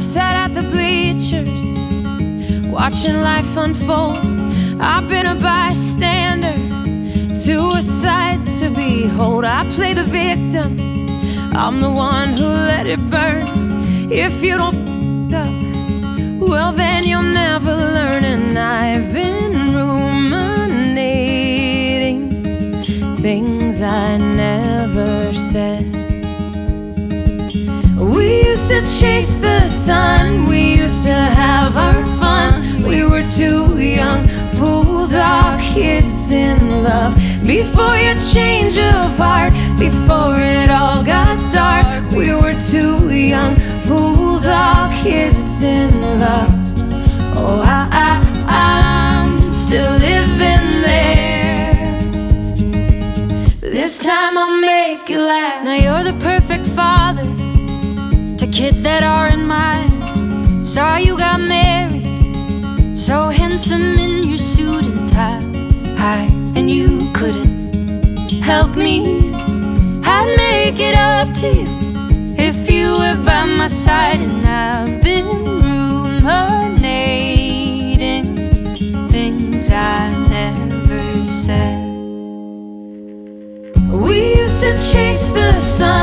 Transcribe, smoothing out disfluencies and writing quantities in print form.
sat at the bleachers, watching life unfold. I've been a bystander to a sight to behold. I play the victim, I'm the one who let it burn. If you don't up, well then you'll never learn. And I've been ruminating things I never said. We used to chase the sun, we used to have our fun. We were two young fools, all kids in love. Before your change of heart, before it all got dark, we were two young fools, all kids in love. Oh, I'm still living there. This time I'll make you laugh. Now you're the perfect father to kids that aren't mine. Saw you got married, so handsome in your suit and tie, and you couldn't help me. I'd make it up to you if you were by my side. And I've been ruminating things I never said. We used to chase the sun,